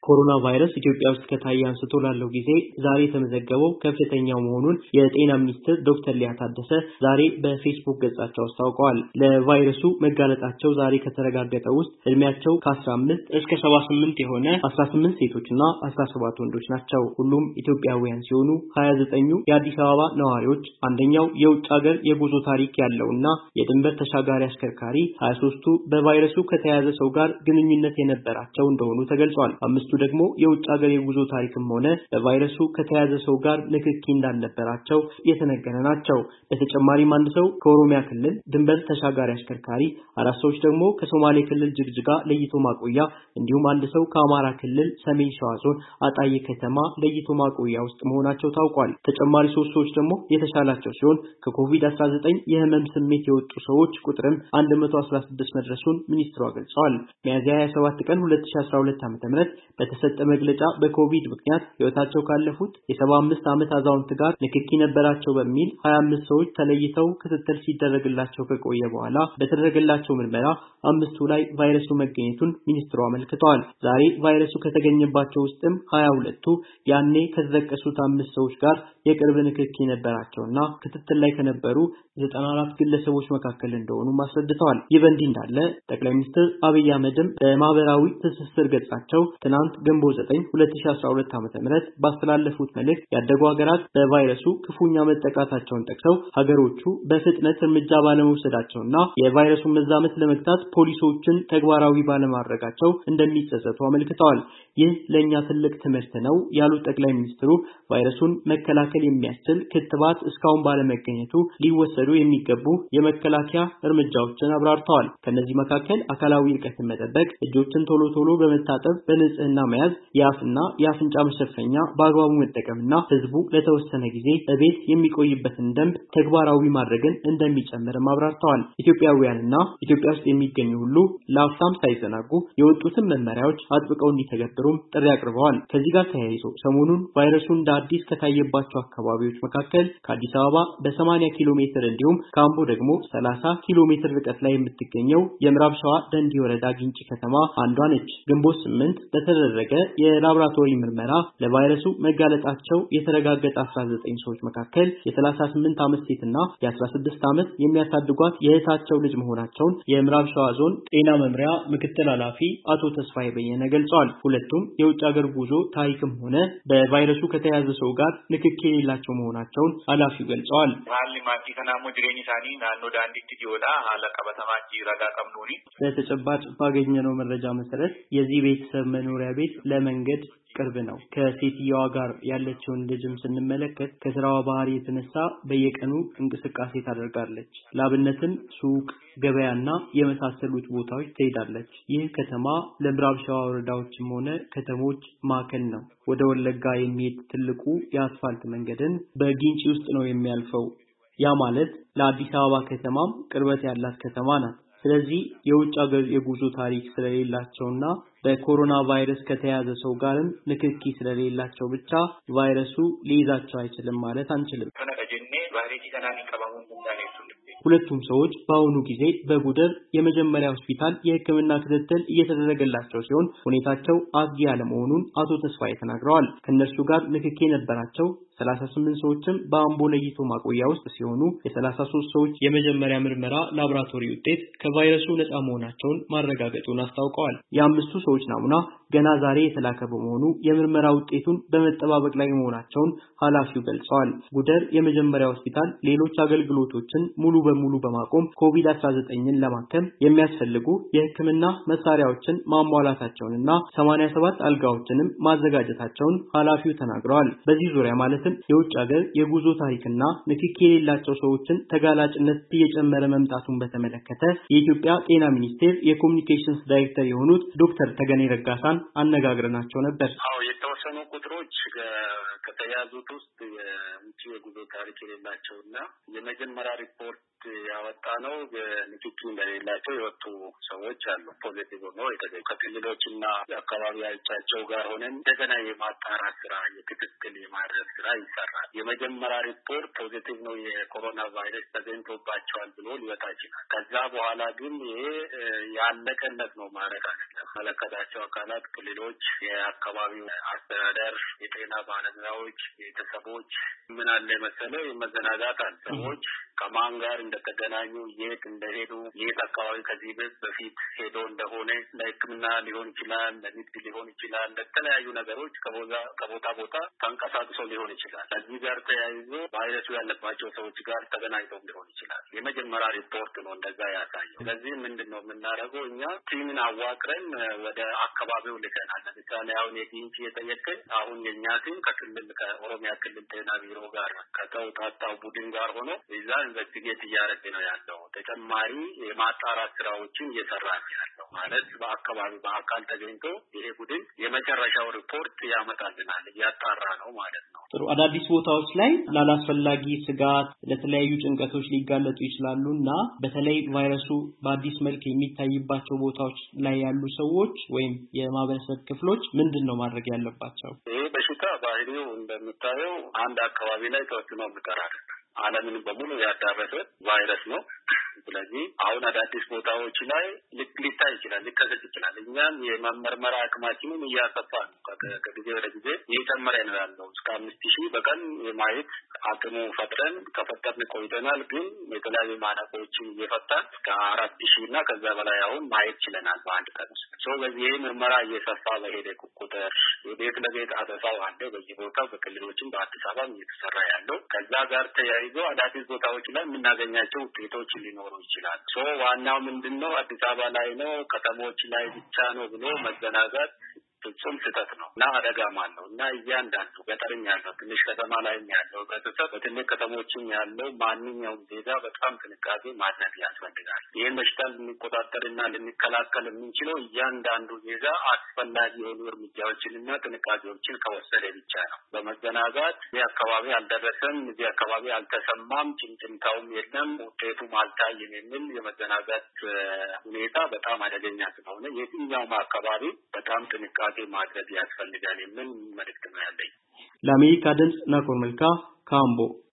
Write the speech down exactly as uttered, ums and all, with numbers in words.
ኮሮና ቫይረስ ኢትዮጵያ ውስጥ ከታየ አንስቶ ላለው ጊዜ ዛሬ የተመዘገበው ከፍተኛው መሆኑን የጤና ሚኒስትር ዶክተር ሊያ ታደሰ ዛሬ በፌስቡክ ገጻቸው አስታውቀዋል። ለቫይረሱ መጋለጣቸው ዛሬ ከተረጋገጠው ውስጥ እድሜያቸው ከአስራ አምስት እስከ ሰባ ስምንት የሆነ አስራ ስምንት ሴቶችና አስራ ሰባት ወንዶች ናቸው። ሁሉም ኢትዮጵያውያን ሲሆኑ ሀያ ዘጠኙ የአዲስ አበባ ነዋሪዎች፣ አንደኛው የውጭ ሀገር የጉዞ ታሪክ ያለውና የድንበር ተሻጋሪ አሽከርካሪ፣ ሀያ ሦስቱ በቫይረሱ ከተያዘ ሰው ጋር ግንኙነት የነበራቸው እንደሆኑ ተገልጿል። አምስቱ ደግሞ የውጭ ሀገር የጉዞ ታሪክም ሆነ በቫይረሱ ከተያዘ ሰው ጋር ንክኪ እንዳልነበራቸው የተነገረ ናቸው። በተጨማሪም አንድ ሰው ከኦሮሚያ ክልል ድንበር ተሻጋሪ አሽከርካሪ፣ አራት ሰዎች ደግሞ ከሶማሌ ክልል ጅግጅጋ ለይቶ ማቆያ እንዲሁም አንድ ሰው ከአማራ ክልል ሰሜን ሸዋ ዞን አጣዬ ከተማ ለይቶ ማቆያ ውስጥ መሆናቸው ታውቋል። ተጨማሪ ሶስት ሰዎች ደግሞ የተሻላቸው ሲሆን ከኮቪድ አስራ ዘጠኝ የህመም ስሜት የወጡ ሰዎች ቁጥርም አንድ መቶ አስራ ስድስት መድረሱን ሚኒስትሯ ገልጸዋል። ሚያዝያ ሃያ ሰባት ቀን ሁለት ሺህ አስራ ሁለት ዓ.ም በተሰጠ መግለጫ በኮቪድ ምክንያት ህይወታቸው ካለፉት የሰባ አምስት ዓመት አዛውንት ጋር ንክኪ ነበራቸው በሚል ሀያ አምስት ሰዎች ተለይተው ክትትል ሲደረግላቸው ከቆየ በኋላ በተደረገላቸው ምርመራ አምስቱ ላይ ቫይረሱ መገኘቱን ሚኒስትሩ አመልክተዋል። ዛሬ ቫይረሱ ከተገኘባቸው ውስጥም ሀያ ሁለቱ ያኔ ከተጠቀሱት አምስት ሰዎች ጋር የቅርብ ንክኪ ነበራቸውና ክትትል ላይ ከነበሩ ዘጠና አራት ግለሰቦች መካከል እንደሆኑ አስረድተዋል። ይህ በእንዲህ እንዳለ ጠቅላይ ሚኒስትር አብይ አህመድም በማህበራዊ ትስስር ገጻቸው ትናንት ግንቦት ዘጠኝ ሁለት ሺህ አስራ ሁለት ዓ.ም ባስተላለፉት መልእክት ያደጉ ሀገራት በቫይረሱ ክፉኛ መጠቃታቸውን ጠቅሰው ሀገሮቹ በፍጥነት እርምጃ ባለመውሰዳቸውና የቫይረሱን መዛመት ለመግታት ፖሊሲዎችን ተግባራዊ ባለማድረጋቸው እንደሚጸጸቱ አመልክተዋል። ይህ ለኛ ትልቅ ትምህርት ነው ያሉት ጠቅላይ ሚኒስትሩ ቫይረሱን መከላከል የሚያስችል ክትባት እስካሁን ባለመገኘቱ ሊወሰዱ የሚገቡ የመከላከያ እርምጃዎችን አብራርተዋል። ከነዚህ መካከል አካላዊ ርቀትን መጠበቅ፣ እጆችን ቶሎ ቶሎ በመታጠብ በንጽህና መያዝ፣ የአፍና የአፍንጫ መሸፈኛ በአግባቡ መጠቀምና ህዝቡ ለተወሰነ ጊዜ በቤት የሚቆይበትን ደንብ ተግባራዊ ማድረግን እንደሚጨምርም አብራርተዋል። ኢትዮጵያውያንና ኢትዮጵያ ውስጥ የሚገኙ ሁሉ ለአፍታም ሳይዘናጉ የወጡትን መመሪያዎች አጥብቀው እንዲተገብሩም ጥሪ አቅርበዋል። ከዚህ ጋር ተያይዞ ሰሞኑን ቫይረሱ እንደ አዲስ ከታየባቸው አካባቢዎች መካከል ከአዲስ አበባ በሰማንያ ኪሎ ሜትር እንዲሁም ከአምቦ ደግሞ ሰላሳ ኪሎ ሜትር ርቀት ላይ የምትገኘው የምዕራብ ሸዋ ደንዲ ወረዳ ግንጪ ከተማ አንዷ ነች። ግንቦት ስምንት በተደረገ የላቦራቶሪ ምርመራ ለቫይረሱ መጋለጣቸው የተረጋገጠ አስራ ዘጠኝ ሰዎች መካከል የሰላሳ ስምንት ዓመት ሴትና የአስራ ስድስት ዓመት የሚያሳድጓት የእህታቸው ልጅ መሆናቸውን የምዕራብ ሸዋ ዞን ጤና መምሪያ ምክትል ኃላፊ አቶ ተስፋዬ በየነ ገልጸዋል። ሁለቱም የውጭ ሀገር ጉዞ ታሪክም ሆነ በቫይረሱ ከተያዘ ሰው ጋር ንክኪ የሌላቸው መሆናቸውን ኃላፊው ገልጸዋል። በተጨባጭ ባገኘነው መረጃ መሰረት የዚህ ቤተሰብ መኖሪያ ቤት ለመንገድ ቅርብ ነው። ከሴትየዋ ጋር ያለችውን ልጅም ስንመለከት ከስራዋ ባህሪ የተነሳ በየቀኑ እንቅስቃሴ ታደርጋለች። ላብነትም ሱቅ፣ ገበያና የመሳሰሉት ቦታዎች ትሄዳለች። ይህ ከተማ ለምዕራብ ሸዋ ወረዳዎችም ሆነ ከተሞች ማዕከል ነው። ወደ ወለጋ የሚሄድ ትልቁ የአስፋልት መንገድን በግንጪ ውስጥ ነው የሚያልፈው። ያ ማለት ለአዲስ አበባ ከተማም ቅርበት ያላት ከተማ ናት። ስለዚህ የውጭ ሀገር የጉዞ ታሪክ ስለሌላቸውና በኮሮና ቫይረስ ከተያዘ ሰው ጋርም ንክኪ ስለሌላቸው ብቻ ቫይረሱ ሊይዛቸው አይችልም ማለት አንችልም። ሁለቱም ሰዎች በአሁኑ ጊዜ በጉደር የመጀመሪያ ሆስፒታል የሕክምና ክትትል እየተደረገላቸው ሲሆን ሁኔታቸው አስጊ ያለመሆኑን አቶ ተስፋዬ ተናግረዋል። ከነርሱ ጋር ንክኪ የነበራቸው ሰላሳ ስምንት ሰዎችም በአምቦ ለይቶ ማቆያ ውስጥ ሲሆኑ የሰላሳ ሦስት ሰዎች የመጀመሪያ ምርመራ ላቦራቶሪ ውጤት ከቫይረሱ ነፃ መሆናቸውን ማረጋገጡን አስታውቀዋል። የአምስቱ ሰዎች ናሙና ገና ዛሬ የተላከ በመሆኑ የምርመራ ውጤቱን በመጠባበቅ ላይ መሆናቸውን ኃላፊው ገልጸዋል። ጉደር የመጀመሪያ ሆስፒታል ሌሎች አገልግሎቶችን ሙሉ በሙሉ በማቆም ኮቪድ አስራ ዘጠኝን ለማከም የሚያስፈልጉ የሕክምና መሳሪያዎችን ማሟላታቸውንና ሰማንያ ሰባት አልጋዎችንም ማዘጋጀታቸውን ኃላፊው ተናግረዋል። በዚህ ዙሪያ ማለት የውጭ ሀገር የጉዞ ታሪክና ንክኪ የሌላቸው ሰዎችን ተጋላጭነት እየጨመረ መምጣቱን በተመለከተ የኢትዮጵያ ጤና ሚኒስቴር የኮሙኒኬሽንስ ዳይሬክተር የሆኑት ዶክተር ተገኔ ረጋሳን አነጋግረናቸው ነበር። አዎ የተወሰኑ ቁጥሮች ሰዎች ከተያዙት ውስጥ የውጭ የጉዞ ታሪክ የሌላቸውና የመጀመሪያ ሪፖርት ያወጣ ነው ንክኪ እንደሌላቸው የወጡ ሰዎች አሉ። ፖዚቲቭ ነው የተገኙ ከክልሎችና አካባቢዎቻቸው ጋር ሆነን እንደገና የማጣራት ስራ የትክክል የማድረግ ስራ ይሰራል። የመጀመሪያ ሪፖርት ፖዚቲቭ ነው የኮሮና ቫይረስ ተገኝቶባቸዋል ብሎ ሊወጣ ይችላል። ከዛ በኋላ ግን ይሄ ያለቀለት ነው ማለት አይደለም። መለከታቸው አካላት ክልሎች፣ የአካባቢው አስተዳደር፣ የጤና ባለሙያዎች፣ ቤተሰቦች ምን አለ መሰለው የመዘናጋት ሰዎች ከማን ጋር እንደተገናኙ የት እንደሄዱ የት አካባቢ ከዚህ በፊት ሄዶ እንደሆነ ለሕክምና ሊሆን ይችላል፣ ለንግድ ሊሆን ይችላል፣ ለተለያዩ ነገሮች ከቦታ ከቦታ ቦታ ተንቀሳቅሰው ሊሆን ይችላል። ከዚህ ጋር ተያይዞ ቫይረሱ ያለባቸው ሰዎች ጋር ተገናኝተው ሊሆን ይችላል። የመጀመሪያ ሪፖርት ነው እንደዛ ያሳየው። ስለዚህ ምንድነው የምናደርገው እኛ ቲምን አዋቅረን ወደ አካባቢው ልከናል። ለምሳሌ አሁን የግንጭ የጠየቀኝ አሁን የኛ ቲም ከክልል ከኦሮሚያ ክልል ጤና ቢሮ ጋር ከተውጣጣው ቡድን ጋር ሆኖ እዛ ኢንቨስቲጌት እያደረገ ነው ያለው። ተጨማሪ የማጣራት ስራዎችን እየሰራ ነው ያለው ማለት በአካባቢ በአካል ተገኝቶ ይሄ ቡድን የመጨረሻው ሪፖርት ያመጣልናል እያጣራ ነው ማለት ነው። ጥሩ። አዳዲስ ቦታዎች ላይ ላላስፈላጊ ስጋት ለተለያዩ ጭንቀቶች ሊጋለጡ ይችላሉና በተለይ ቫይረሱ በአዲስ መልክ የሚታይባቸው ቦታዎች ላይ ያሉ ሰዎች ወይም የማህበረሰብ ክፍሎች ምንድነው ማድረግ ያለባቸው? ይሄ በሽታ ባህሪው እንደምታየው አንድ አካባቢ ላይ ተወስኖ ምቀር አይደለም። ዓለምን በሙሉ ያዳረሰ ቫይረስ ነው። ስለዚህ አሁን አዳዲስ ቦታዎች ላይ ሊታይ ይችላል፣ ሊከሰት ይችላል። እኛም የመመርመር አቅማችንን እያሰፋን ከጊዜ ወደ ጊዜ እየጨመረ ነው ያለው። እስከ አምስት ሺህ በቀን የማየት አቅሙ ፈጥረን ከፈጠርን ቆይተናል። ግን የተለያዩ ማነቆችን እየፈታን ከአራት ሺህ እና ከዛ በላይ አሁን ማየት ችለናል በአንድ ቀን ውስጥ። ሰው በዚህ ምርመራ እየሰፋ በሄደ ቁጥር የቤት ለቤት አሰሳው አለ በየቦታው በክልሎችም በአዲስ አበባም እየተሰራ ያለው ከዛ ጋር ተያይዞ አዳዲስ ቦታዎች ላይ የምናገኛቸው ውጤቶች ሊኖሩ ይችላል። ሶ ዋናው ምንድነው አዲስ አበባ ላይ ነው ከተሞች ላይ ብቻ ነው ብሎ መዘናጋት ፍጹም ስህተት ነው እና አደጋም አለው እና እያንዳንዱ ገጠርም ያለው ትንሽ ከተማ ላይም ያለው በተሰብ በትልቅ ከተሞችም ያለው ማንኛውም ዜጋ በጣም ጥንቃቄ ማድረግ ያስፈልጋል። ይህን በሽታ ልንቆጣጠርና ልንከላከል የምንችለው እያንዳንዱ ዜጋ አስፈላጊ የሆኑ እርምጃዎችንና ጥንቃቄዎችን ከወሰደ ብቻ ነው። በመዘናጋት እዚህ አካባቢ አልደረሰም፣ እዚህ አካባቢ አልተሰማም፣ ጭምጭምታውም የለም፣ ውጤቱም አልታየም የሚል የመዘናጋት ሁኔታ በጣም አደገኛ ስለሆነ የትኛውም አካባቢ በጣም ጥንቃቄ ማድረግ ያስፈልጋል የሚል መልእክት ነው ያለኝ። ለአሜሪካ ድምጽ ናኮር መልካ ካምቦ